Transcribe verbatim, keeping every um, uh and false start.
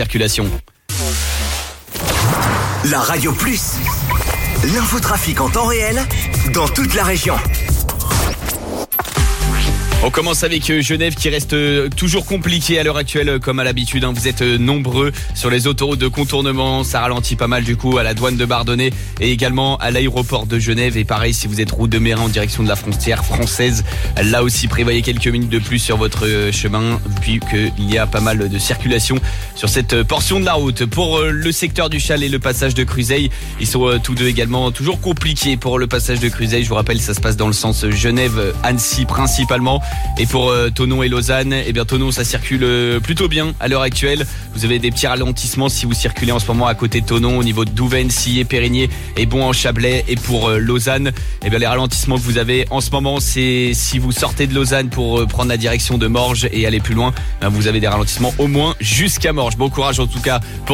Circulation. La Radio Plus, l'infotrafic en temps réel dans toute la région. On commence avec Genève qui reste toujours compliqué à l'heure actuelle comme à l'habitude. Vous êtes nombreux sur les autoroutes de contournement. Ça ralentit pas mal du coup à la douane de Bardonnay et également à l'aéroport de Genève. Et pareil, si vous êtes route de Mérin en direction de la frontière française, là aussi prévoyez quelques minutes de plus sur votre chemin puis qu'il y a pas mal de circulation sur cette portion de la route. Pour le secteur du Chalet et le passage de Cruzeil, ils sont tous deux également toujours compliqués pour le passage de Cruzeil. Je vous rappelle, ça se passe dans le sens Genève-Annecy principalement. Et pour euh, Thonon et Lausanne, eh bien Thonon ça circule euh, plutôt bien à l'heure actuelle. Vous avez des petits ralentissements si vous circulez en ce moment à côté de Thonon au niveau de Douvaine, Sillé, Périgné et bon en Chablais. Et pour euh, Lausanne, eh bien les ralentissements que vous avez en ce moment, c'est si vous sortez de Lausanne pour euh, prendre la direction de Morges et aller plus loin, ben, vous avez des ralentissements au moins jusqu'à Morges. Bon courage en tout cas pour